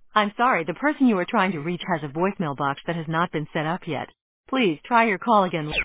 I'm sorry, the person you are trying to reach has a voicemail box that has not been set up yet. Please try your call again.